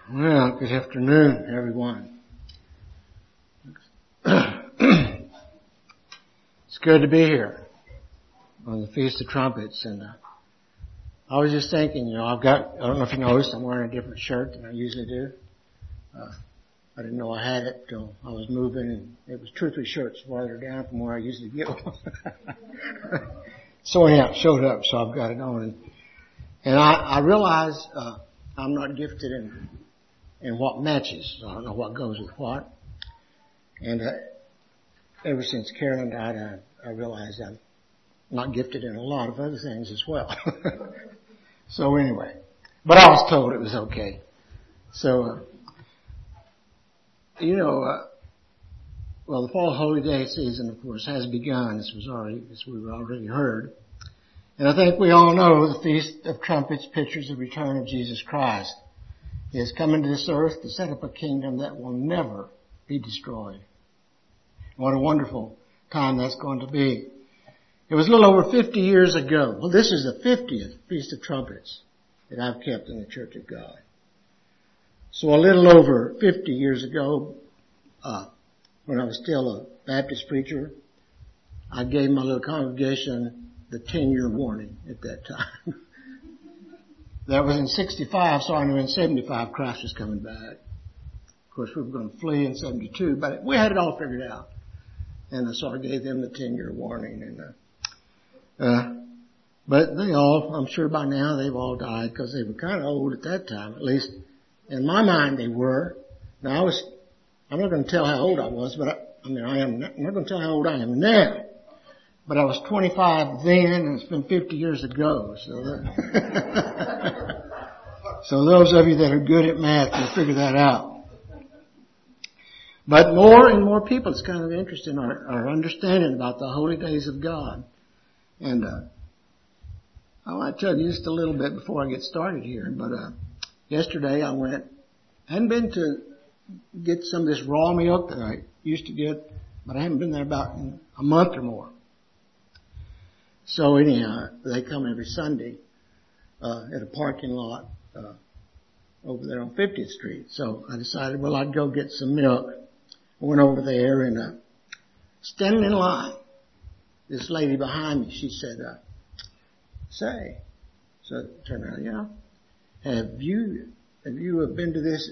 Well, good afternoon, everyone. It's good to be here on the Feast of Trumpets. And I was just thinking, I don't know if you noticed, I'm wearing a different shirt than I usually do. I didn't know I had it till I was moving, and it was 2 or 3 shirts farther down from where I usually get one. So anyhow, it showed up, so I've got it on. And I realize I'm not gifted in what matches. I don't know what goes with what. And ever since Carolyn died, I realized I'm not gifted in a lot of other things as well. So anyway, but I was told it was okay. So, well, the Fall Holy Day season, of course, has begun, as we've already heard. And I think we all know the Feast of Trumpets pictures the return of Jesus Christ. He has come into this earth to set up a kingdom that will never be destroyed. What a wonderful time that's going to be. It was a little over 50 years ago. Well, this is the 50th Feast of Trumpets that I've kept in the Church of God. So a little over 50 years ago, when I was still a Baptist preacher, I gave my little congregation the 10-year warning at that time. That was in 65, so I knew in 75 Christ was coming back. Of course, we were going to flee in 72, but we had it all figured out. And so I gave them the 10-year warning. But they all, I'm sure by now, they've all died because they were kind of old at that time. At least in my mind they were. Now I'm not going to tell how old I was, but I'm not going to tell how old I am now. But I was 25 then, and it's been 50 years ago. So those of you that are good at math can figure that out. But more and more people, it's kind of interesting, are understanding about the holy days of God. And I want to tell you just a little bit before I get started here. But yesterday I hadn't been to get some of this raw milk that I used to get, but I haven't been there about a month or more. So anyhow, they come every Sunday at a parking lot over there on 50th Street. So I decided, well, I'd go get some milk. I went over there and standing in line, this lady behind me, she said, say, so I turned around, have you been to this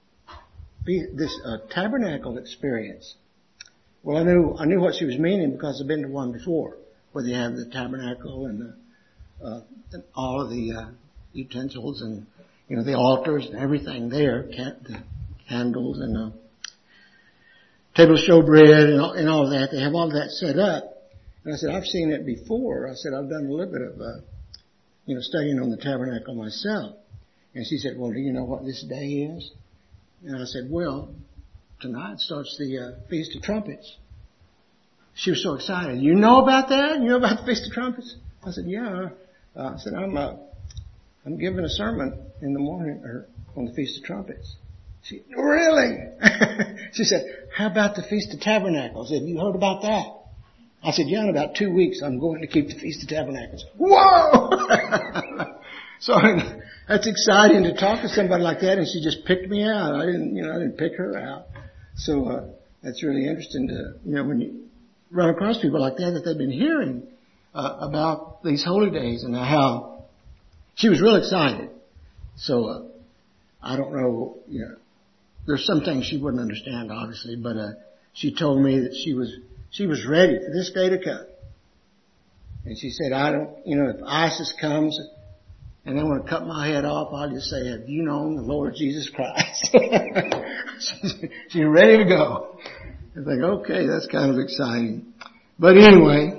tabernacle experience? Well, I knew what she was meaning because I've been to one before, where they have the tabernacle and all of the utensils and the altars and everything there, the candles and table show bread and all of that. They have all of that set up. And I said, I've seen it before. I said, I've done a little bit of studying on the tabernacle myself. And she said, well, do you know what this day is? And I said, well, tonight starts the Feast of Trumpets. She was so excited. You know about that? You know about the Feast of Trumpets? I said, yeah. I said, I'm giving a sermon in the morning on the Feast of Trumpets. She, really? She said, how about the Feast of Tabernacles? Have you heard about that? I said, yeah, in about 2 weeks I'm going to keep the Feast of Tabernacles. Whoa! So that's exciting to talk to somebody like that, and she just picked me out. I didn't pick her out. So that's really interesting to, when you run across people like that they've been hearing about these holy days and how she was real excited. So I don't know, there's some things she wouldn't understand, obviously, but she told me that she was ready for this day to come. And she said, if ISIS comes and they want to cut my head off, I'll just say, have you known the Lord Jesus Christ? She's ready to go. I think, okay, that's kind of exciting. But anyway,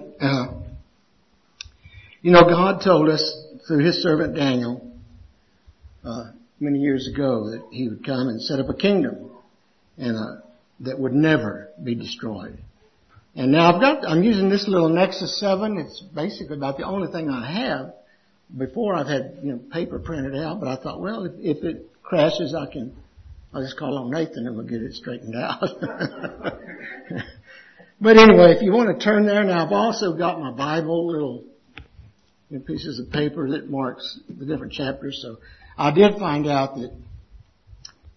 God told us through His servant Daniel many years ago that He would come and set up a kingdom and that would never be destroyed. And now I'm using this little Nexus 7. It's basically about the only thing I have. Before I've had paper printed out, but I thought, well, if it crashes, I'll just call on Nathan and we'll get it straightened out. But anyway, if you want to turn there now, I've also got my Bible, little pieces of paper that marks the different chapters. So I did find out that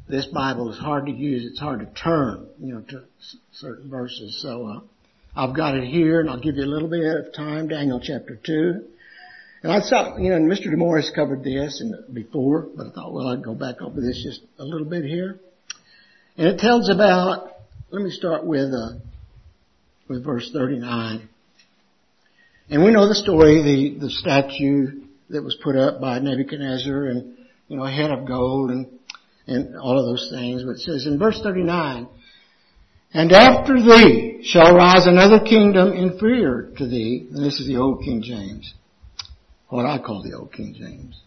this Bible is hard to use. It's hard to turn, to certain verses. So, I've got it here, and I'll give you a little bit of time, Daniel chapter 2. And I thought, and Mr. DeMorris covered this before, but I thought, well, I'd go back over this just a little bit here. And it tells about, let me start with verse 39. And we know the story, the statue that was put up by Nebuchadnezzar, and, a head of gold and all of those things. But it says in verse 39, and after thee shall rise another kingdom inferior to thee. And this is the old King James. What I call the old King James.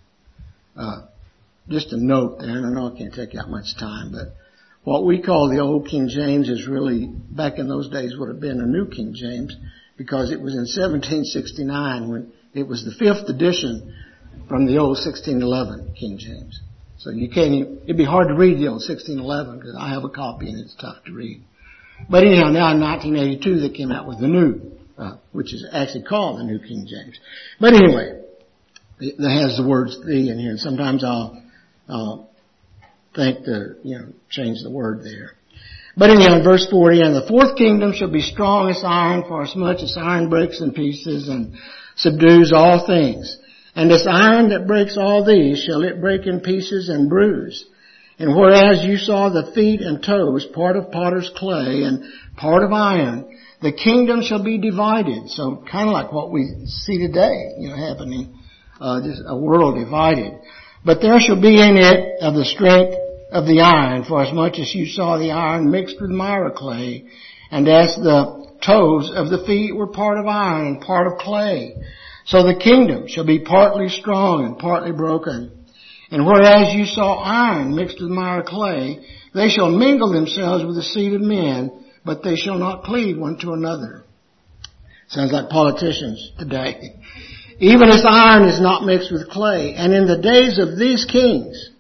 Just a note there, and I know I can't take out much time, but what we call the old King James is really, back in those days, would have been a new King James, because it was in 1769 when it was the 5th edition from the old 1611 King James. So it'd be hard to read the old 1611 because I have a copy and it's tough to read. But anyhow, now in 1982 they came out with the new, which is actually called the New King James. But anyway, it has the words thee in here, and sometimes I'll think to, change the word there. But anyhow, in verse 40, and the fourth kingdom shall be strong as iron, for as much as iron breaks in pieces and subdues all things. And as iron that breaks all these shall it break in pieces and bruise. And whereas you saw the feet and toes, part of potter's clay and part of iron, the kingdom shall be divided. So kind of like what we see today, happening, just a world divided. But there shall be in it of the strength of the iron, for as much as you saw the iron mixed with mire clay, and as the toes of the feet were part of iron and part of clay. So the kingdom shall be partly strong and partly broken. And whereas you saw iron mixed with mire clay, they shall mingle themselves with the seed of men, but they shall not cleave one to another. Sounds like politicians today. Even as iron is not mixed with clay. And in the days of these kings,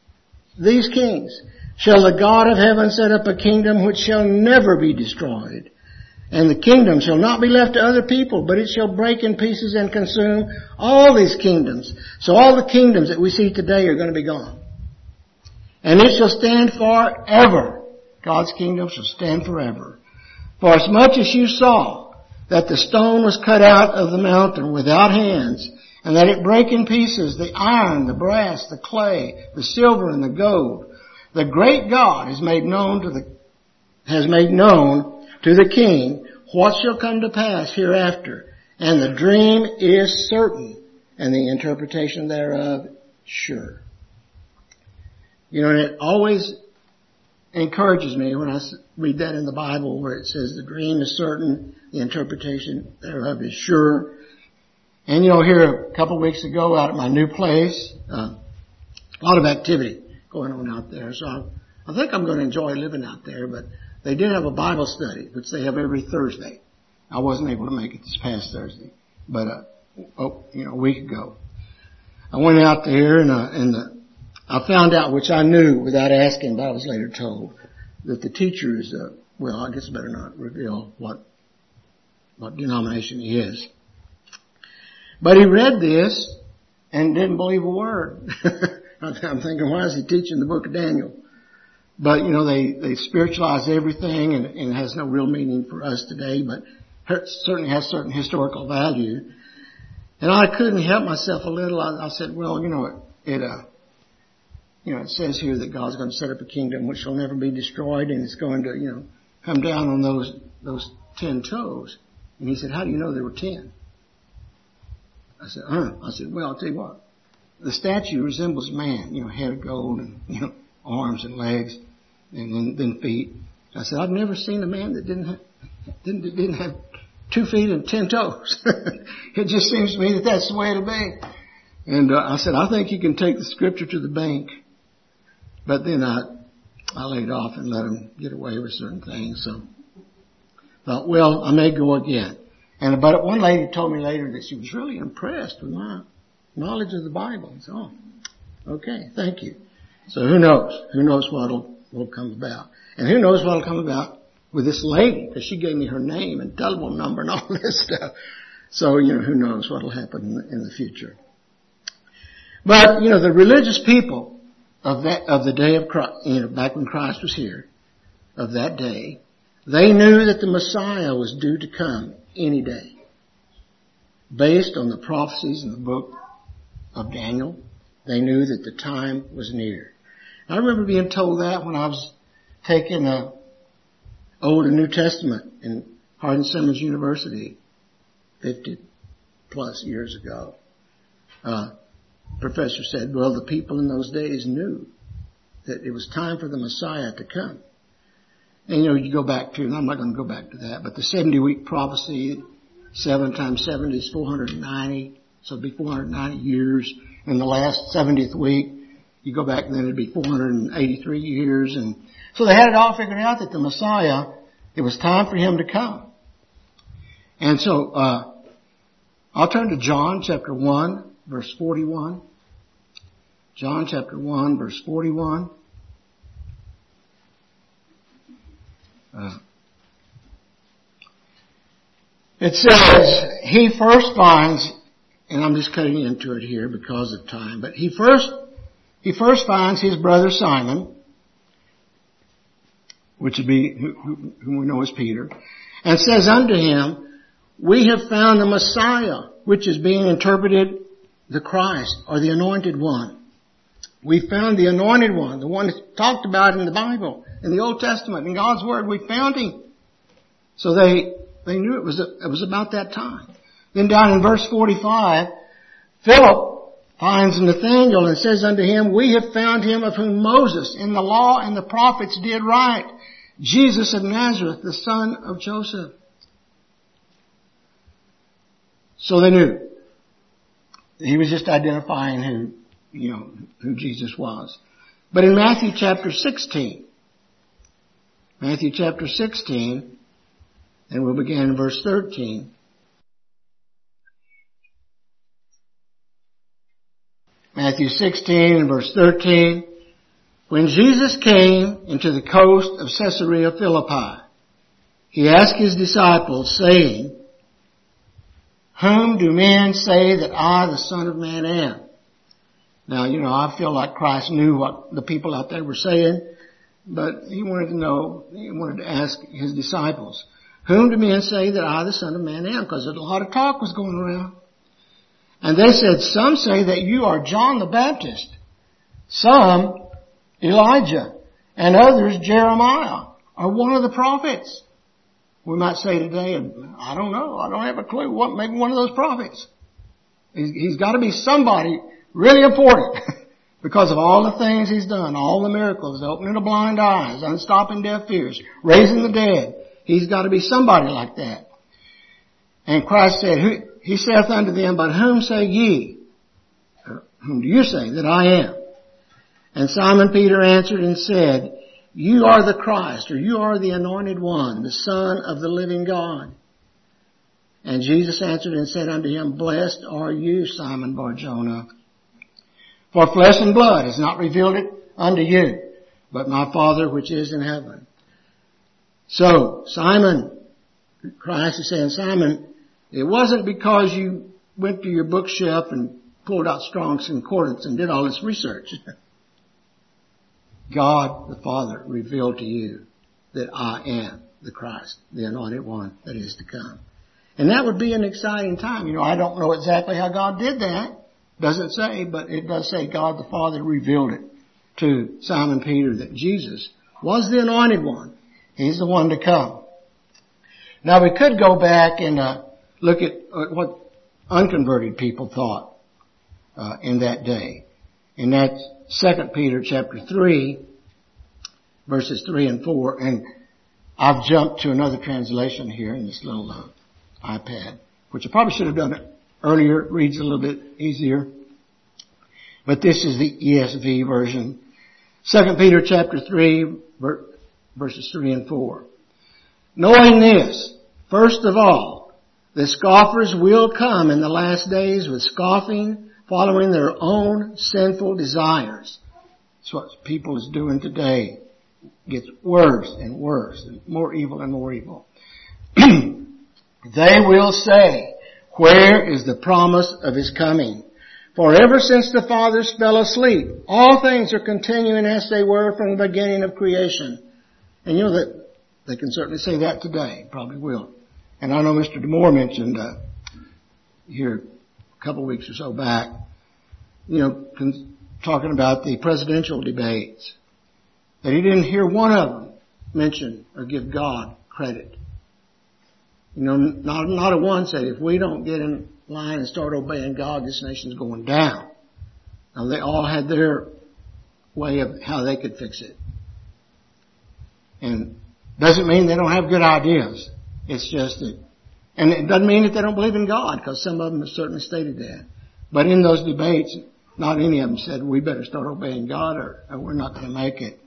shall the God of heaven set up a kingdom which shall never be destroyed. And the kingdom shall not be left to other people, but it shall break in pieces and consume all these kingdoms. So all the kingdoms that we see today are going to be gone. And it shall stand forever. God's kingdom shall stand forever. For as much as you saw that the stone was cut out of the mountain without hands, and that it break in pieces the iron, the brass, the clay, the silver, and the gold, the great God has made known to the king what shall come to pass hereafter. And the dream is certain, and the interpretation thereof sure. And it always encourages me when I read that in the Bible where it says the dream is certain, the interpretation thereof is sure. And here a couple of weeks ago out at my new place, a lot of activity going on out there. So I think I'm going to enjoy living out there, but they did have a Bible study, which they have every Thursday. I wasn't able to make it this past Thursday, but, a week ago. I went out there and I found out, which I knew without asking, but I was later told, that the teacher is, I guess I better not reveal what denomination he is. But he read this and didn't believe a word. I'm thinking, why is he teaching the book of Daniel? But, they spiritualize everything and it has no real meaning for us today, but it certainly has certain historical value. And I couldn't help myself a little. I said, well, it says here that God's going to set up a kingdom which shall never be destroyed, and it's going to, come down on those 10 toes. And he said, how do you know there were 10? I said, well, I'll tell you what. The statue resembles man, head of gold and, arms and legs and then feet. I said, I've never seen a man that didn't have 2 feet and 10 toes. It just seems to me that that's the way it'll be. And I said, I think you can take the scripture to the bank. But then I laid off and let him get away with certain things. So thought, well, I may go again. But one lady told me later that she was really impressed with my knowledge of the Bible. So, okay, thank you. So who knows? Who knows what'll come about? And who knows what'll come about with this lady? Because she gave me her name and telephone number and all this stuff. So, who knows what'll happen in the future. But, the religious people of the day of Christ, back when Christ was here, of that day, they knew that the Messiah was due to come any day. Based on the prophecies in the book of Daniel, they knew that the time was near. I remember being told that when I was taking Old and New Testament in Hardin-Simmons University 50 plus years ago. Professor said, well, the people in those days knew that it was time for the Messiah to come. And you go back to, and I'm not going to go back to that, but the 70-week prophecy, 7 times 70 is 490, so it'd be 490 years. In the last 70th week, you go back and then it'd be 483 years. And so they had it all figured out that the Messiah, it was time for him to come. And so, I'll turn to John chapter 1, verse 41. John chapter 1, verse 41. It says, he first finds, and I'm just cutting into it here because of time, but he first finds his brother Simon, which would be, whom we know as Peter, and says unto him, we have found the Messiah, which is being interpreted the Christ, or the Anointed One. We found the Anointed One, the one that's talked about in the Bible, in the Old Testament, in God's Word. We found him. So they knew it was about that time. Then down in verse 45, Philip finds Nathanael and says unto him, we have found him of whom Moses in the law and the prophets did write, Jesus of Nazareth, the son of Joseph. So they knew. He was just identifying who Jesus was. But in Matthew chapter 16, and we'll begin in verse 13. Matthew 16 and verse 13. When Jesus came into the coast of Caesarea Philippi, he asked his disciples, saying, whom do men say that I, the Son of Man, am? Now, I feel like Christ knew what the people out there were saying, but he wanted to ask his disciples, whom do men say that I, the Son of Man, am? Because a lot of talk was going around. And they said, some say that you are John the Baptist, some Elijah, and others Jeremiah, or one of the prophets. We might say today, I don't know, I don't have a clue, maybe one of those prophets. He's got to be somebody really important because of all the things he's done, all the miracles, opening the blind eyes, unstopping deaf ears, raising the dead. He's got to be somebody like that. And Christ said, he saith unto them, but whom say ye? Or whom do you say that I am? And Simon Peter answered and said, you are the Christ, or you are the Anointed One, the Son of the living God. And Jesus answered and said unto him, blessed are you, Simon Bar-Jonah, for flesh and blood has not revealed it unto you, but my Father which is in heaven. So, Simon, Christ is saying, Simon, it wasn't because you went to your bookshelf and pulled out Strong's Concordance and did all this research. God the Father revealed to you that I am the Christ, the Anointed One that is to come. And that would be an exciting time. I don't know exactly how God did that. Doesn't say, but it does say God the Father revealed it to Simon Peter that Jesus was the Anointed One. He's the one to come. Now we could go back and look at what unconverted people thought in that day. And that's 2 Peter chapter 3, verses 3 and 4. And I've jumped to another translation here in this little iPad, which I probably should have done it earlier. It reads a little bit easier. But this is the ESV version. 2 Peter chapter 3, verses 3 and 4. Knowing this, first of all, the scoffers will come in the last days with scoffing, following their own sinful desires. That's what people is doing today. It gets worse and worse, and more evil and more evil. They will say, where is the promise of his coming? For ever since the fathers fell asleep, all things are continuing as they were from the beginning of creation. And you know that they can certainly say that today, probably will. And I know Mr. DeMoore mentioned here a couple of weeks or so back, talking about the presidential debates, that he didn't hear one of them mention or give God credit. Not a one said, if we don't get in line and start obeying God, this nation's going down. Now, they all had their way of how they could fix it. And doesn't mean they don't have good ideas. It's just that, and it doesn't mean that they don't believe in God, because some of them have certainly stated that. But in those debates, not any of them said, we better start obeying God or we're not going to make it.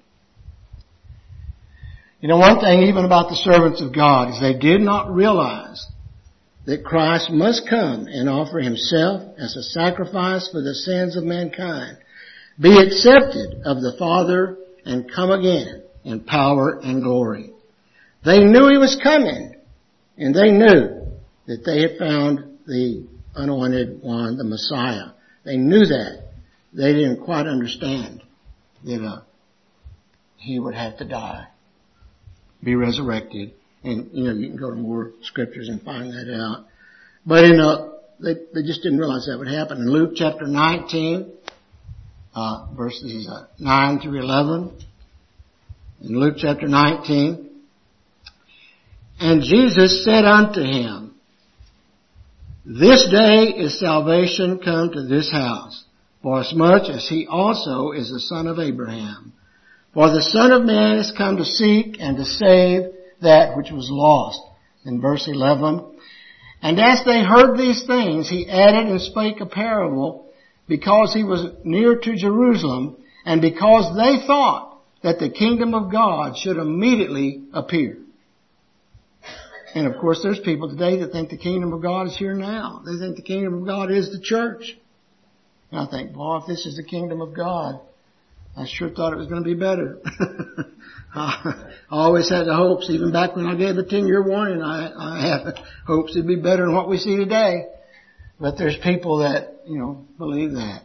One thing even about the servants of God is they did not realize that Christ must come and offer himself as a sacrifice for the sins of mankind, be accepted of the Father, and come again in power and glory. They knew he was coming, and they knew that they had found the anointed one, the Messiah. They knew that. They didn't quite understand that he would have to die, be resurrected. And, you can go to more scriptures and find that out. But, they just didn't realize that would happen. In Luke chapter 19, verses 9 through 11. In Luke chapter 19. And Jesus said unto him, This day is salvation come to this house, forasmuch as he also is the son of Abraham. For the Son of Man is come to seek and to save that which was lost. In verse 11, and as they heard these things, he added and spake a parable, because he was near to Jerusalem, and because they thought that the kingdom of God should immediately appear. And of course, there's people today that think the kingdom of God is here now. They think the kingdom of God is the church. And I think, boy, if this is the kingdom of God, I sure thought it was going to be better. I always had the hopes, even back when I gave the 10-year warning, I had hopes it'd be better than what we see today. But there's people that, believe that.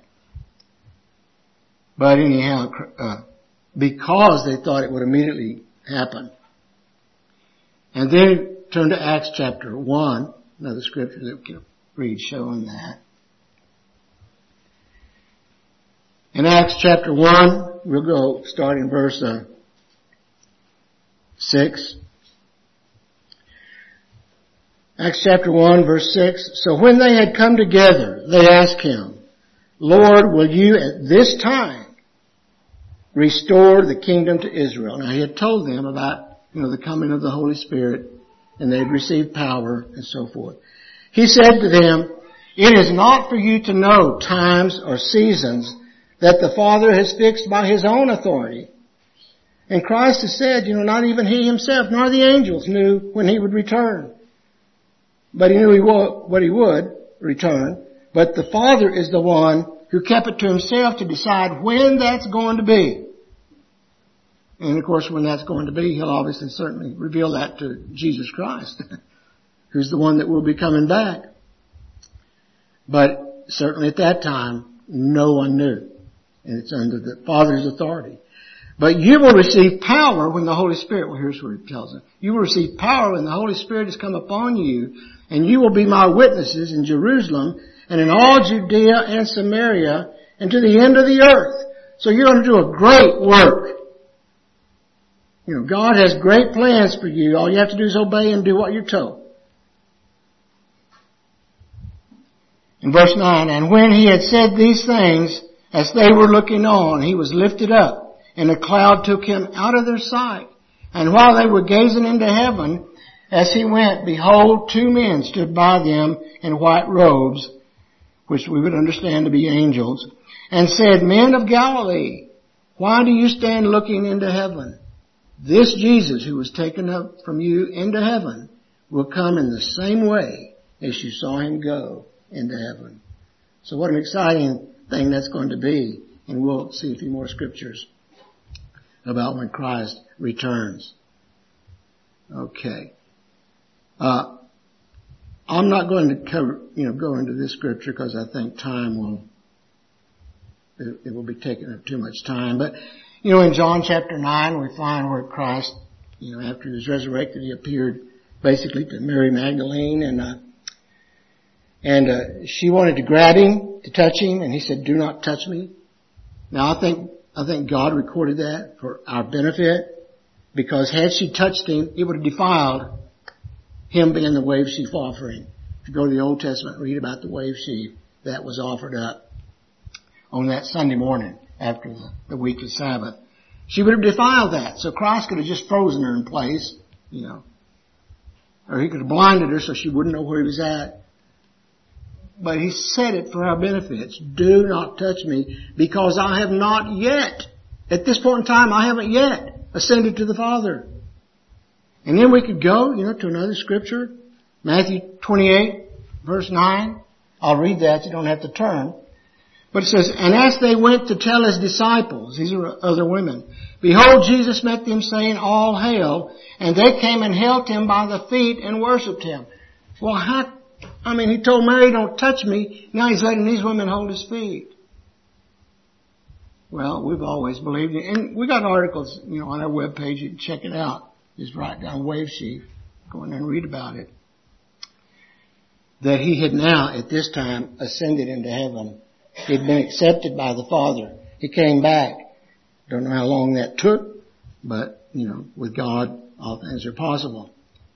But anyhow, because they thought it would immediately happen. And then turn to Acts chapter 1, another scripture that we can read showing that. In Acts chapter 1, we'll go starting verse 6. Acts chapter 1, verse 6. So when they had come together, they asked him, Lord, will you at this time restore the kingdom to Israel? Now he had told them about, the coming of the Holy Spirit, and they had received power and so forth. He said to them, It is not for you to know times or seasons that the Father has fixed by his own authority. And Christ has said, not even he himself, nor the angels knew when he would return. But he knew what he would return. But the Father is the one who kept it to himself to decide when that's going to be. And of course, when that's going to be, he'll obviously certainly reveal that to Jesus Christ, who's the one that will be coming back. But certainly at that time, no one knew. And it's under the Father's authority. But you will receive power when the Holy Spirit, well, here's what it tells us. You will receive power when the Holy Spirit has come upon you, and you will be my witnesses in Jerusalem and in all Judea and Samaria and to the end of the earth. So you're going to do a great work. God has great plans for you. All you have to do is obey and do what you're told. In verse 9, and when he had said these things, as they were looking on, he was lifted up, and a cloud took him out of their sight. And while they were gazing into heaven, as he went, behold, 2 men stood by them in white robes, which we would understand to be angels, and said, Men of Galilee, why do you stand looking into heaven? This Jesus who was taken up from you into heaven will come in the same way as you saw him go into heaven. So what an exciting thing that's going to be. And we'll see a few more scriptures about when Christ returns. Okay. I'm not going to cover, go into this scripture because I think time will it will be taking up too much time. But, in John chapter 9, we find where Christ, after he was resurrected, he appeared basically to Mary Magdalene, and she wanted to grab him, to touch him, and he said, "Do not touch me." Now I think God recorded that for our benefit, because had she touched him, it would have defiled him being the wave sheaf offering. If you go to the Old Testament, read about the wave sheaf that was offered up on that Sunday morning after the weekly Sabbath. She would have defiled that. So Christ could have just frozen her in place, or he could have blinded her so she wouldn't know where he was at. But he said it for our benefits. Do not touch me, because I have not yet, at this point in time, I haven't yet ascended to the Father. And then we could go, to another scripture, Matthew 28, verse 9. I'll read that. You don't have to turn. But it says, "And as they went to tell his disciples," these are other women, "behold, Jesus met them, saying, All hail. And they came and held him by the feet and worshipped him." Well, he told Mary, "Don't touch me." Now he's letting these women hold his feet. Well, we've always believed it. And we got articles, on our webpage. You can check it out. Just write down wave sheaf. Go in there and read about it. That he had now, at this time, ascended into heaven. He'd been accepted by the Father. He came back. Don't know how long that took, but, with God, all things are possible.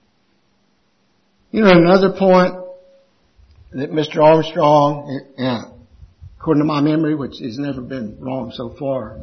Another point that Mr. Armstrong, according to my memory, which has never been wrong so far,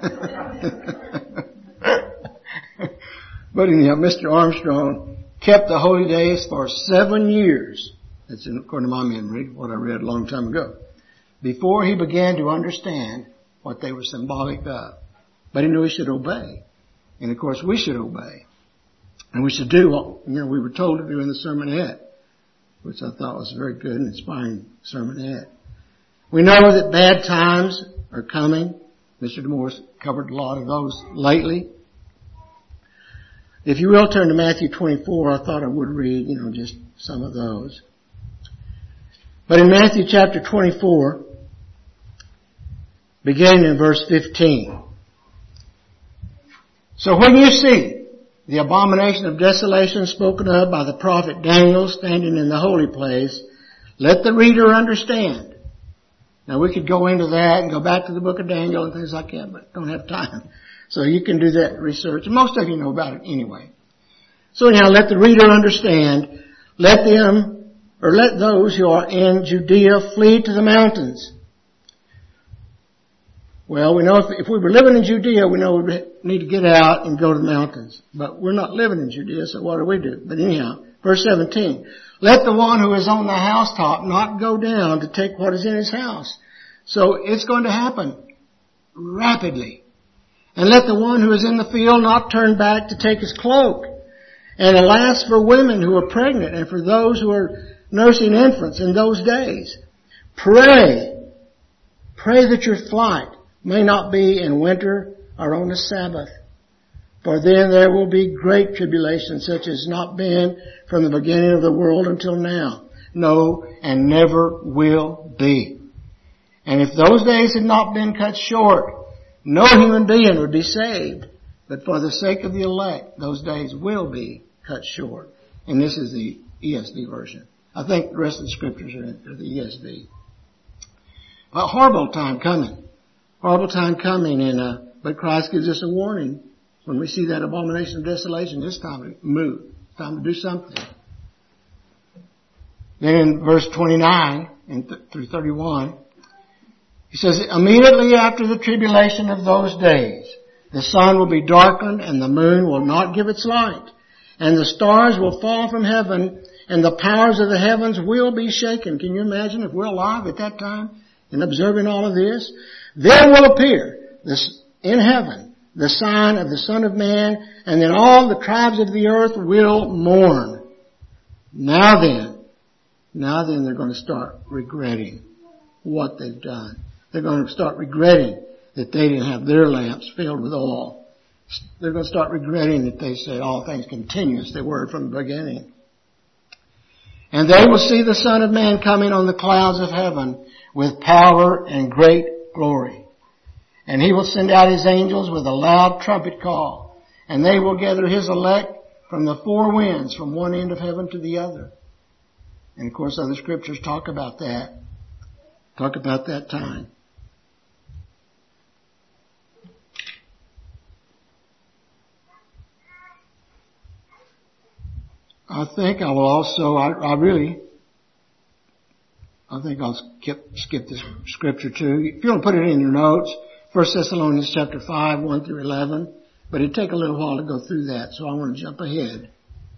but anyhow, Mr. Armstrong kept the holy days for 7 years. That's according to my memory, what I read a long time ago, before he began to understand what they were symbolic of. But he knew he should obey. And of course we should obey. And we should do what, we were told to do in the sermonette, which I thought was a very good and inspiring sermonette. We know that bad times are coming. Mr. DeMore's covered a lot of those lately. If you will turn to Matthew 24, I thought I would read, just some of those. But in Matthew chapter 24, beginning in verse 15. "So when you see the abomination of desolation spoken of by the prophet Daniel standing in the holy place, let the reader understand." Now we could go into that and go back to the book of Daniel and things like that, but don't have time. So you can do that research. Most of you know about it anyway. So anyhow, let the reader understand. Let those who are in Judea flee to the mountains. Well, we know if we were living in Judea, we know we need to get out and go to the mountains. But we're not living in Judea, so what do? But anyhow, verse 17. "Let the one who is on the housetop not go down to take what is in his house." So it's going to happen rapidly. "And let the one who is in the field not turn back to take his cloak. And alas for women who are pregnant and for those who are nursing infants in those days. Pray that your flight may not be in winter or on the Sabbath. For then there will be great tribulation, such as not been from the beginning of the world until now. No, and never will be. And if those days had not been cut short, no human being would be saved. But for the sake of the elect, those days will be cut short." And this is the ESV version. I think the rest of the scriptures are the ESV. A horrible time coming. Horrible time coming, but Christ gives us a warning. When we see that abomination of desolation, it's time to move. It's time to do something. Then in verse 29 through 31, he says, "Immediately after the tribulation of those days, the sun will be darkened and the moon will not give its light, and the stars will fall from heaven, and the powers of the heavens will be shaken." Can you imagine if we're alive at that time and observing all of this? "Then will appear in heaven the sign of the Son of Man, and then all the tribes of the earth will mourn." Now then they're going to start regretting what they've done. They're going to start regretting that they didn't have their lamps filled with oil. They're going to start regretting that they said all things continue as they were from the beginning. "And they will see the Son of Man coming on the clouds of heaven with power and great glory." And he will send out his angels with a loud trumpet call, and they will gather his elect from the four winds, from one end of heaven to the other. And of course other scriptures talk about that. Talk about that time. I think I will also, I think I'll skip this scripture too. If you want to put it in your notes, 1 Thessalonians chapter 5, 1 through 11. But it'd take a little while to go through that, so I want to jump ahead.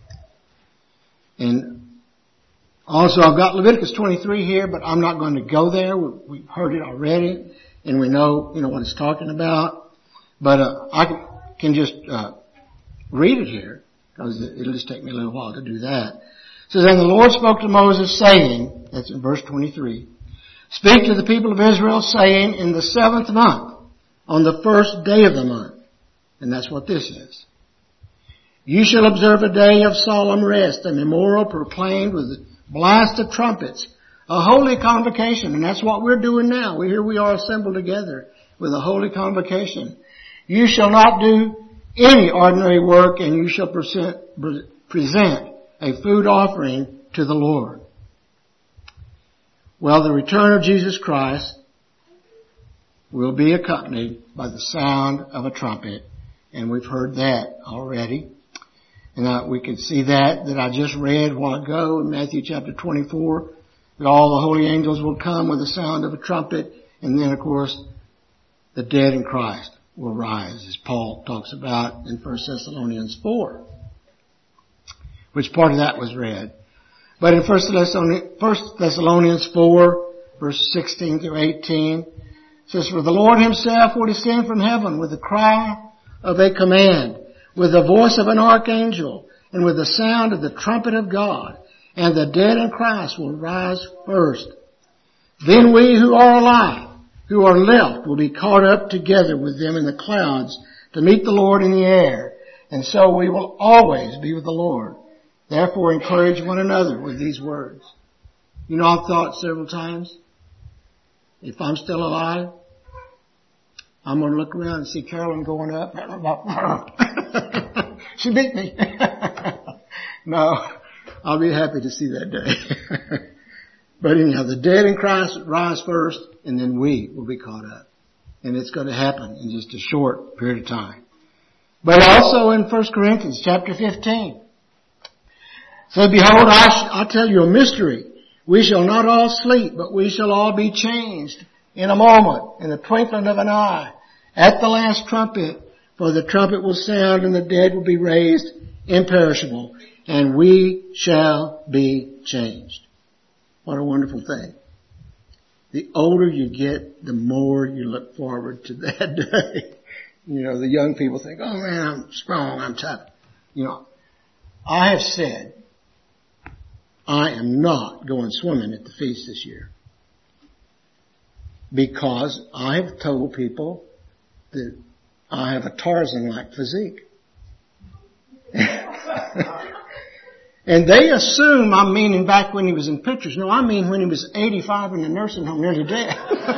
And also I've got Leviticus 23 here, but I'm not going to go there. We've heard it already, and we know, what it's talking about. But I can just read it here, because it'll just take me a little while to do that. It says, "And the Lord spoke to Moses, saying," that's in verse 23, "Speak to the people of Israel, saying, in the 7th month, on the 1st day of the month," and that's what this is, "you shall observe a day of solemn rest, a memorial proclaimed with blast of trumpets, a holy convocation." And that's what we're doing now. Here we are assembled together with a holy convocation. "You shall not do any ordinary work, and you shall present a food offering to the Lord." Well, the return of Jesus Christ will be accompanied by the sound of a trumpet. And we've heard that already. And we can see that I just read a while ago in Matthew chapter 24, that all the holy angels will come with the sound of a trumpet. And then, of course, the dead in Christ will rise, as Paul talks about in 1 Thessalonians 4. Which part of that was read? But in 1 Thessalonians 4, verse 16 through 18, it says, "For the Lord himself will descend from heaven with the cry of a command, with the voice of an archangel, and with the sound of the trumpet of God, and the dead in Christ will rise first. Then we who are alive, who are left, will be caught up together with them in the clouds to meet the Lord in the air, and so we will always be with the Lord. Therefore encourage one another with these words." I've thought several times, if I'm still alive, I'm going to look around and see Carolyn going up. She beat me. No, I'll be happy to see that day. But anyhow, the dead in Christ rise first, and then we will be caught up. And it's going to happen in just a short period of time. But also in 1 Corinthians chapter 15. "So behold, I tell you a mystery. We shall not all sleep, but we shall all be changed in a moment, in the twinkling of an eye, at the last trumpet. For the trumpet will sound, and the dead will be raised imperishable, and we shall be changed." What a wonderful thing. The older you get, the more you look forward to that day. The young people think, "Oh man, I'm strong, I'm tough." I have said, I am not going swimming at the feast this year, because I have told people that I have a Tarzan-like physique. And they assume I'm meaning back when he was in pictures. No, I mean when he was 85 in the nursing home, nearly dead.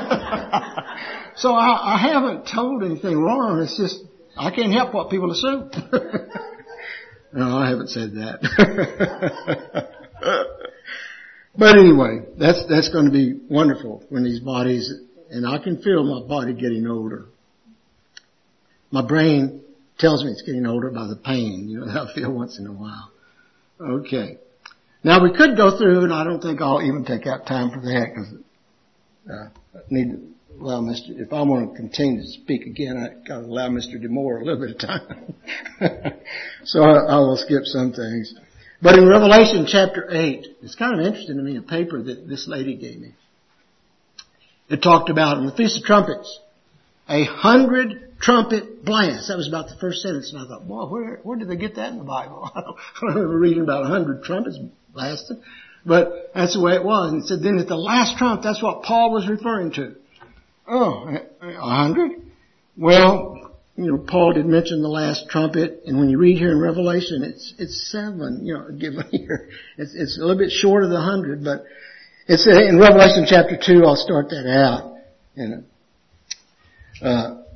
So I haven't told anything wrong. It's just, I can't help what people assume. No, I haven't said that. But anyway, that's going to be wonderful when these bodies, and I can feel my body getting older. My brain tells me it's getting older by the pain, that I feel once in a while. Okay. Now we could go through, and I don't think I'll even take out time for that, because I need to allow if I want to continue to speak again, I've got to allow Mr. DeMoore a little bit of time. So I will skip some things. But in Revelation chapter 8, it's kind of interesting to me, a paper that this lady gave me. It talked about, in the Feast of Trumpets, 100 trumpet blasts. That was about the first sentence, and I thought, boy, where did they get that in the Bible? I don't remember reading about 100 trumpets blasted, but that's the way it was. And it said, then at the last trump, that's what Paul was referring to. Oh, 100? Well, Paul did mention the last trumpet, and when you read here in Revelation, it's 7, given here. It's a little bit short of the 100, but it's in Revelation chapter 2, I'll start that out.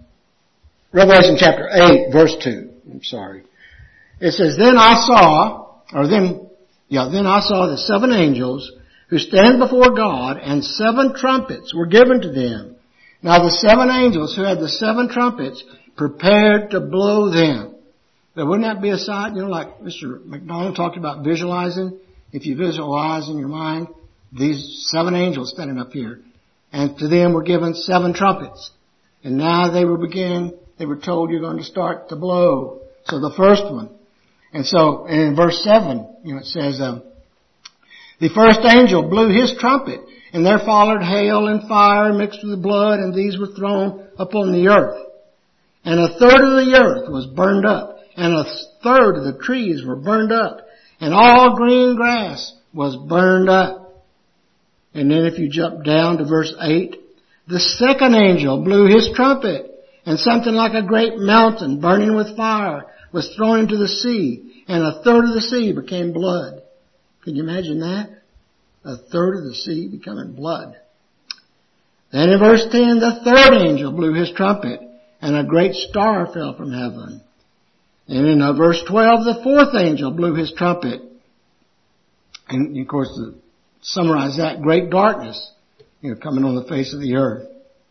Revelation chapter 8, verse 2. I'm sorry. It says, Then I saw the 7 angels who stand before God, and 7 trumpets were given to them. Now the 7 angels who had the 7 trumpets prepared to blow them. Now wouldn't that be a sight? Like Mr. McDonald talked about visualizing. If you visualize in your mind these 7 angels standing up here, and to them were given 7 trumpets. And now they were told you're going to start to blow. So the first one. And so in verse 7, it says, the first angel blew his trumpet, and there followed hail and fire mixed with blood, and these were thrown upon the earth. And a third of the earth was burned up, and a third of the trees were burned up, and all green grass was burned up. And then if you jump down to verse 8, the second angel blew his trumpet, and something like a great mountain burning with fire was thrown into the sea, and a third of the sea became blood. Can you imagine that? A third of the sea becoming blood. Then in verse 10, the third angel blew his trumpet, and a great star fell from heaven. And in verse 12, the fourth angel blew his trumpet. And of course, to summarize that, great darkness, coming on the face of the earth.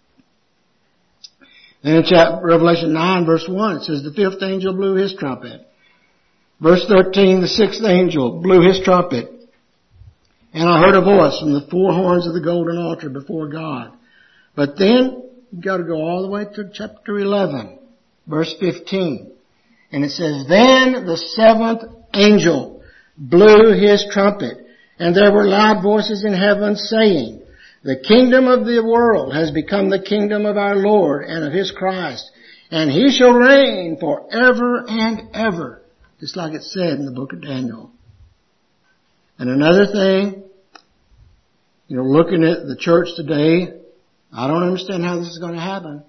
Then in Revelation 9 verse 1, it says the fifth angel blew his trumpet. Verse 13, the sixth angel blew his trumpet. And I heard a voice from the 4 horns of the golden altar before God. But then, you've got to go all the way to chapter 11, verse 15. And it says, Then the 7th angel blew his trumpet, and there were loud voices in heaven saying, The kingdom of the world has become the kingdom of our Lord and of His Christ, and He shall reign forever and ever. Just like it said in the book of Daniel. And another thing, looking at the church today, I don't understand how this is going to happen.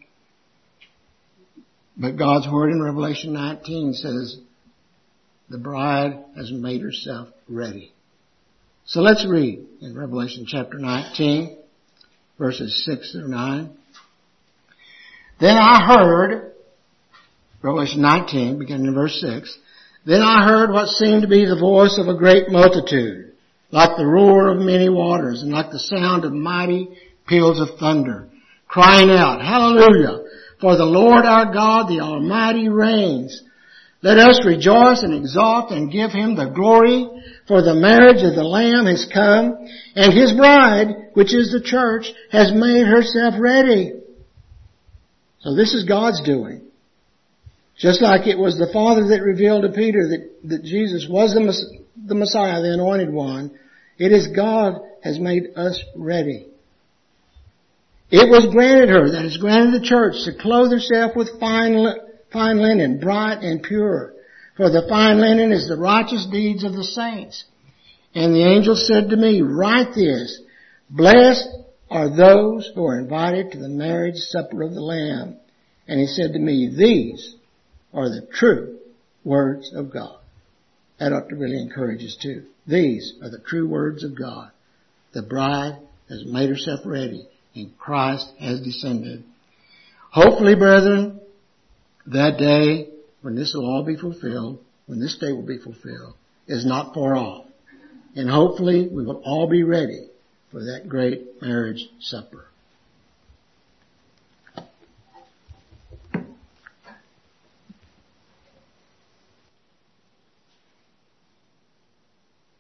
But God's Word in Revelation 19 says, the bride has made herself ready. So let's read in Revelation chapter 19, verses 6 through 9. Then I heard, Revelation 19, beginning in verse 6, Then I heard what seemed to be the voice of a great multitude, like the roar of many waters, and like the sound of mighty peals of thunder, crying out, Hallelujah! For the Lord our God, the Almighty, reigns. Let us rejoice and exalt and give Him the glory, for the marriage of the Lamb has come, and His bride, which is the church, has made herself ready. So this is God's doing. Just like it was the Father that revealed to Peter that Jesus was the Messiah, the Anointed One, it is God has made us ready. It was granted her, that is granted the church, to clothe herself with fine linen, bright and pure. For the fine linen is the righteous deeds of the saints. And the angel said to me, Write this, Blessed are those who are invited to the marriage supper of the Lamb. And he said to me, These are the true words of God. That ought to really encourage us too. These are the true words of God. The bride has made herself ready, and Christ has descended. Hopefully, brethren, that day when this will all be fulfilled, when this day will be fulfilled, is not far off. And hopefully we will all be ready for that great marriage supper.